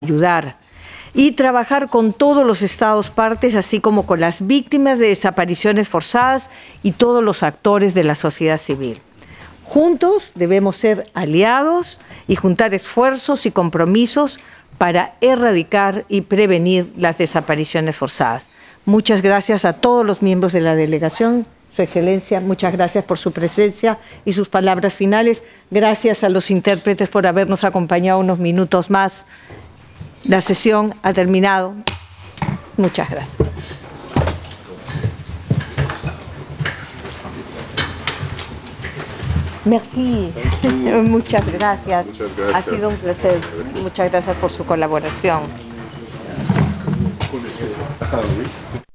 ayudar y trabajar con todos los estados partes, así como con las víctimas de desapariciones forzadas y todos los actores de la sociedad civil. Juntos debemos ser aliados y juntar esfuerzos y compromisos para erradicar y prevenir las desapariciones forzadas. Muchas gracias a todos los miembros de la delegación. Su Excelencia, muchas gracias por su presencia y sus palabras finales. Gracias a los intérpretes por habernos acompañado unos minutos más. La sesión ha terminado. Muchas gracias. Merci. Muchas gracias. Ha sido un placer. Muchas gracias por su colaboración.